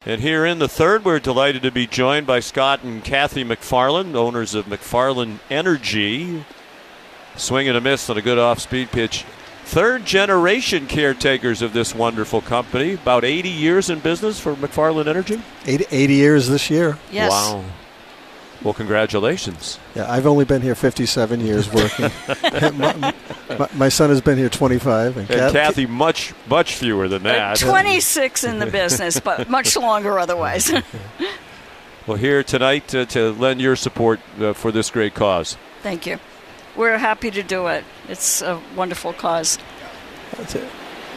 And here in the third, we're delighted to be joined by Scott and Kathy McFarland, owners of McFarland Energy. Swing and a miss on a good off-speed pitch. Third generation caretakers of this wonderful company. About 80 years in business for McFarland Energy? 80 years this year. Yes. Wow. Well, congratulations. Yeah, I've only been here 57 years working. my son has been here 25. And Kathy, much fewer than that. 26 in the business, but much longer otherwise. Well, here tonight to lend your support for this great cause. Thank you. We're happy to do it. It's a wonderful cause. That's it.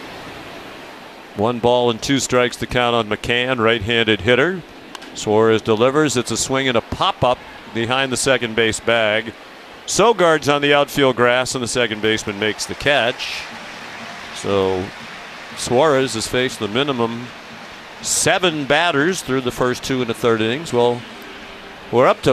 1 ball and 2 strikes to count on McCann, right-handed hitter. Suarez delivers. It's a swing and a pop-up behind the second base bag. Sogard's on the outfield grass, and the second baseman makes the catch. So Suarez has faced the minimum 7 batters through the first 2 and a third innings. Well, we're up to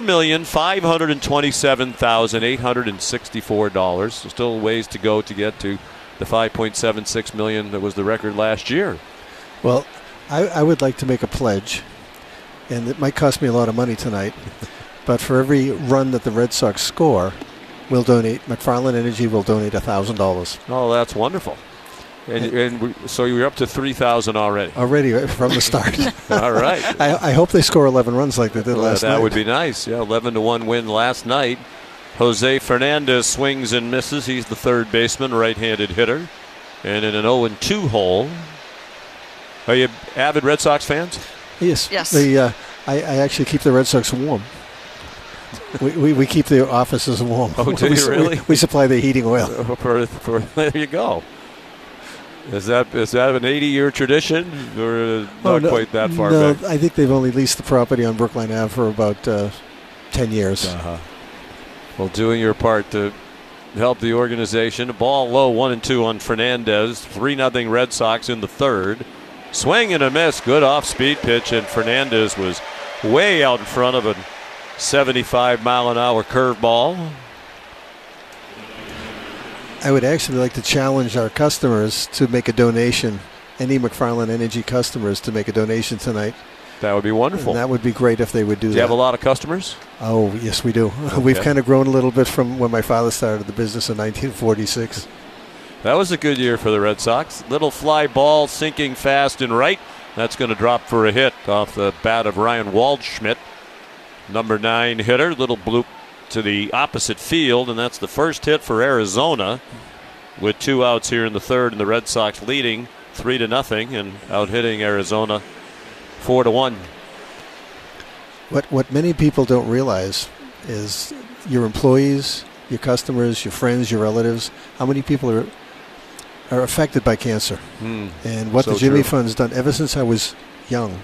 $4,527,864. So still ways to go to get to the $5.76 million that was the record last year. Well, I would like to make a pledge, and it might cost me a lot of money tonight, but for every run that the Red Sox score, McFarland Energy will donate $1,000. Oh, that's wonderful. So you're up to 3,000 already. Already from the start. All right. I hope they score 11 runs like they did last night. That would be nice. Yeah, 11-1 win last night. Jose Fernandez swings and misses. He's the third baseman, right-handed hitter, and in an 0-2 hole. Are you avid Red Sox fans? Yes. Yes. I actually keep the Red Sox warm. We keep the offices warm. Oh, do you really? We supply the heating oil. There you go. Is that an 80-year tradition, or not quite that far back? No, I think they've only leased the property on Brookline Ave for about 10 years. Well, doing your part to help the organization. A ball low, 1-2 on Fernandez. 3-0 Red Sox in the third. Swing and a miss. Good off-speed pitch, and Fernandez was way out in front of a 75-mile-an-hour curveball. I would actually like to challenge our customers to make a donation, any McFarland Energy customers to make a donation tonight. That would be wonderful. And that would be great if they would do that. Do you have a lot of customers? Oh, yes, we do. Okay. We've kind of grown a little bit from when my father started the business in 1946. That was a good year for the Red Sox. Little fly ball sinking fast and right. That's going to drop for a hit off the bat of Ryan Waldschmidt. Number 9 hitter. Little bloop to the opposite field, and that's the first hit for Arizona with 2 outs here in the third, and the Red Sox leading 3-0 and out hitting Arizona 4-1. What many people don't realize is your employees, your customers, your friends, your relatives, how many people are affected by cancer. And what the Jimmy Fund's done ever since I was young.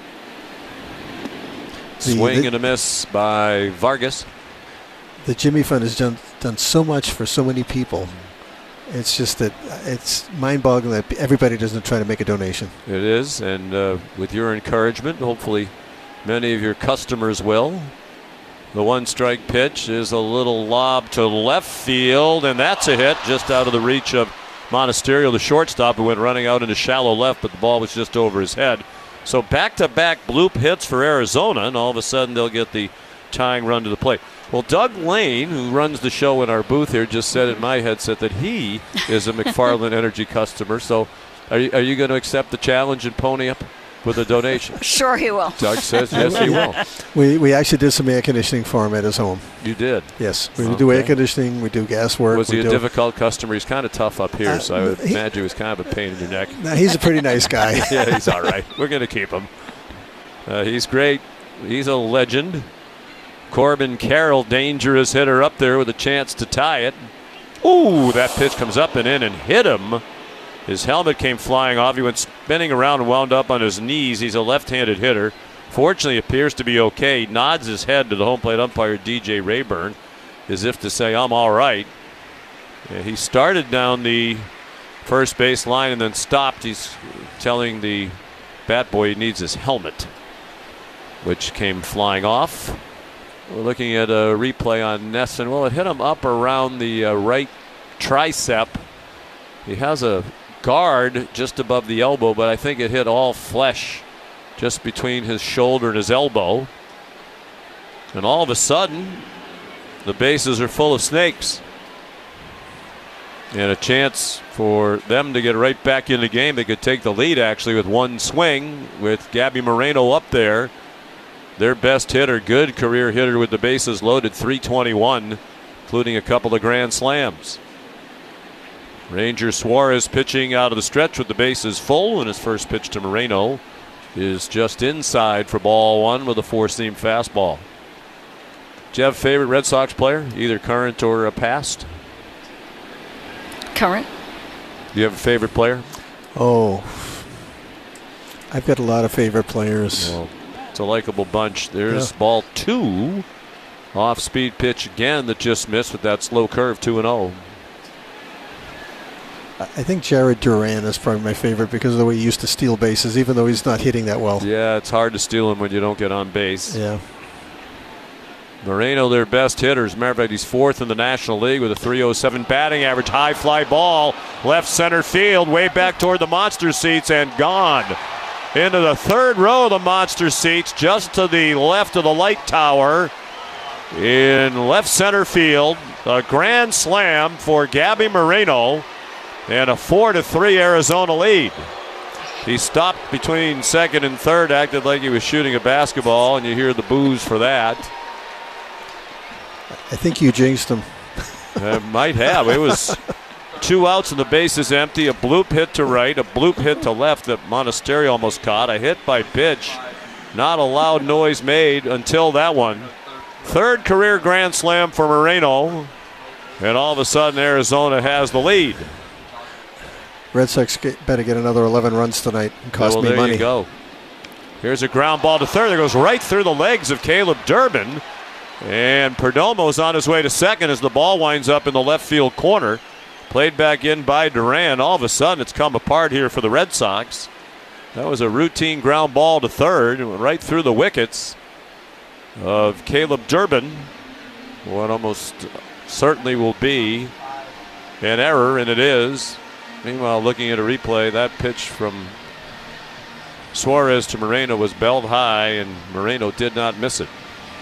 Swing and a miss by Vargas. The Jimmy Fund has done so much for so many people. It's just that it's mind-boggling that everybody doesn't try to make a donation. It is, and with your encouragement, hopefully many of your customers will. The 1-strike pitch is a little lob to left field, and that's a hit just out of the reach of Monasterio, the shortstop, who went running out into shallow left, but the ball was just over his head. So back-to-back bloop hits for Arizona, and all of a sudden they'll get the tying run to the plate. Well, Doug Lane, who runs the show in our booth here, just said in my headset that he is a McFarland Energy customer. So are you going to accept the challenge and pony up with a donation? Sure he will. Doug says yes, he will. We actually did some air conditioning for him at his home. You did? Yes. We do air conditioning. We do gas work. Was he a difficult customer? He's kind of tough up here, so I would imagine he was kind of a pain in your neck. No, he's a pretty nice guy. Yeah, he's all right. We're going to keep him. He's great. He's a legend. Corbin Carroll, dangerous hitter up there with a chance to tie it. Ooh, that pitch comes up and in and hit him. His helmet came flying off. He went spinning around and wound up on his knees. He's a left-handed hitter. Fortunately, appears to be okay. Nods his head to the home plate umpire, DJ Rayburn, as if to say, I'm all right. He started down the first base line and then stopped. He's telling the bat boy he needs his helmet, which came flying off. We're looking at a replay on Nesson. Well, it hit him up around the right tricep. He has a guard just above the elbow, but I think it hit all flesh just between his shoulder and his elbow. And all of a sudden, the bases are full of snakes. And a chance for them to get right back in the game. They could take the lead actually with one swing with Gabby Moreno up there. Their best hitter, good career hitter with the bases loaded, 321, including a couple of grand slams. Ranger Suarez pitching out of the stretch with the bases full, and his first pitch to Moreno is just inside for ball one with a four-seam fastball. Do you have a favorite Red Sox player, either current or past? Current. Do you have a favorite player? Oh, I've got a lot of favorite players. Well, it's a likable bunch. There's ball two. Off-speed pitch again that just missed with that slow curve, 2-0. I think Jared Duran is probably my favorite because of the way he used to steal bases, even though he's not hitting that well. Yeah, it's hard to steal him when you don't get on base. Yeah. Moreno, their best hitter. As a matter of fact, he's fourth in the National League with a .307 batting average. High fly ball, left center field, way back toward the monster seats and gone. Into the third row of the monster seats, just to the left of the light tower. In left center field, a grand slam for Gabby Moreno. And a 4-3 Arizona lead. He stopped between second and third, acted like he was shooting a basketball, and you hear the boos for that. I think you jinxed him. Might have. It was 2 outs and the bases empty. A bloop hit to right, a bloop hit to left that Monasterio almost caught. A hit by pitch. Not a loud noise made until that one. Third career grand slam for Moreno. And all of a sudden, Arizona has the lead. Red Sox better get another 11 runs tonight and cost me money. There you go. Here's a ground ball to third that goes right through the legs of Caleb Durbin. And Perdomo's on his way to second as the ball winds up in the left field corner. Played back in by Duran. All of a sudden, it's come apart here for the Red Sox. That was a routine ground ball to third. It went right through the wickets of Caleb Durbin. What almost certainly will be an error, and it is. Meanwhile, looking at a replay, that pitch from Suarez to Moreno was belled high, and Moreno did not miss it.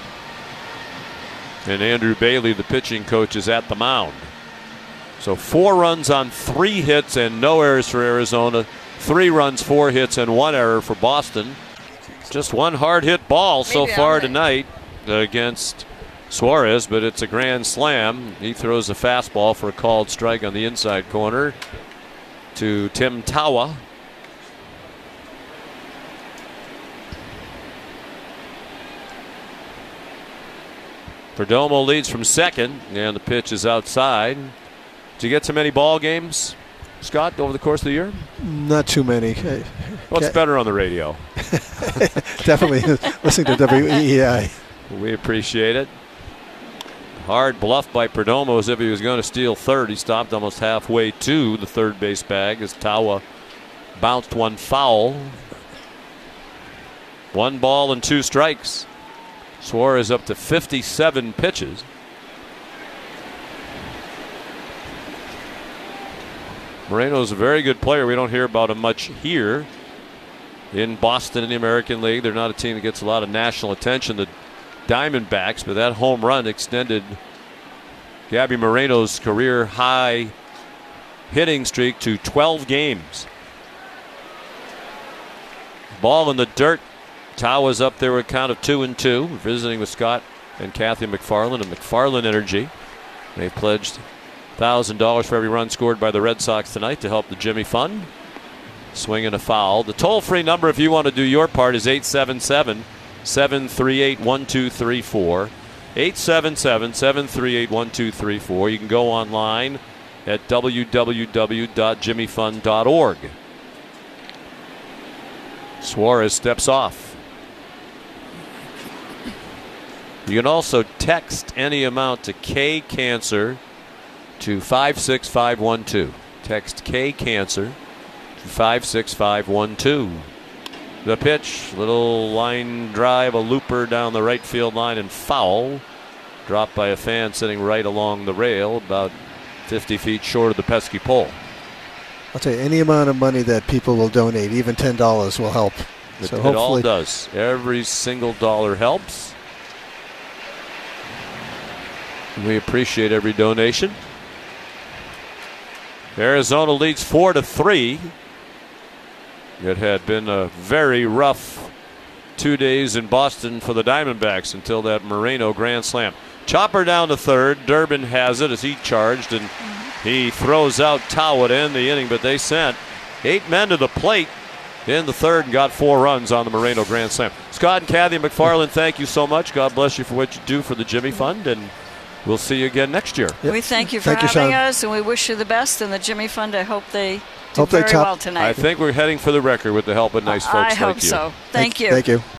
And Andrew Bailey, the pitching coach, is at the mound. So 4 runs on 3 hits and no errors for Arizona. 3 runs, 4 hits, and 1 error for Boston. Just one hard hit ball so far tonight against Suarez, but it's a grand slam. He throws a fastball for a called strike on the inside corner to Tim Tawa. Perdomo leads from second, and the pitch is outside. Did you get to many ball games, Scott, over the course of the year? Not too many. What's better on the radio? Definitely listening to WEEI. We appreciate it. Hard bluff by Perdomo as if he was going to steal third. He stopped almost halfway to the third base bag as Tawa bounced one foul. 1 ball and 2 strikes. Suarez up to 57 pitches. Moreno's a very good player. We don't hear about him much here in Boston in the American League. They're not a team that gets a lot of national attention. The Diamondbacks, but that home run extended Gabby Moreno's career high hitting streak to 12 games. Ball in the dirt. Tawa's up there with a count of 2-2, visiting with Scott and Kathy McFarland of McFarland Energy. They pledged $1,000 for every run scored by the Red Sox tonight to help the Jimmy Fund. Swing and a foul. The toll-free number, if you want to do your part, is 877-738-1234. 877-738-1234. You can go online at www.jimmyfund.org. Suarez steps off. You can also text any amount to K-Cancer to 56512. Text K-Cancer to 56512. The pitch, little line drive, a looper down the right field line and foul. Dropped by a fan sitting right along the rail, about 50 feet short of the pesky pole. I'll tell you, any amount of money that people will donate, even $10 will help. It, So it all hopefully, does. Every single dollar helps. We appreciate every donation. Arizona leads 4-3. It had been a very rough 2 days in Boston for the Diamondbacks until that Moreno grand slam. Chopper down to third. Durbin has it as he charged, and he throws out Tao to end the inning, but they sent 8 men to the plate in the third and got 4 runs on the Moreno grand slam. Scott and Kathy McFarland, thank you so much. God bless you for what you do for the Jimmy Fund, and we'll see you again next year. We thank you for having us, and we wish you the best. And the Jimmy Fund, I hope they do very well tonight. I think we're heading for the record with the help of nice folks like you. I hope so. Thank you. Thank you.